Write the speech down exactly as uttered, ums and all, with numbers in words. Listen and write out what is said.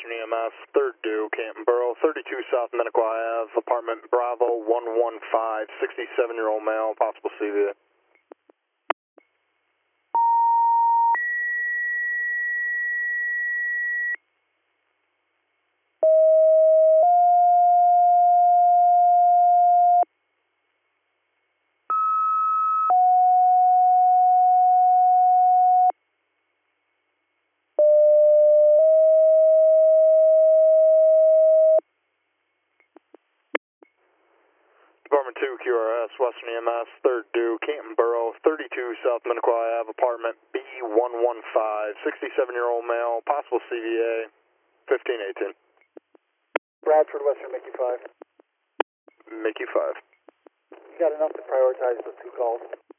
Western E M S, third due, Canton Borough, thirty-two South Minnequa Ave, apartment Bravo one one five, sixty-seven-year-old male, possible C V A. Department two Q R S, Western E M S, third due, Canton Borough, thirty-two South Minnequa Ave, apartment B one one five, sixty-seven-year-old male, possible C V A, fifteen eighteen. Bradford, Western Mickey five. Mickey five. You got enough to prioritize those two calls?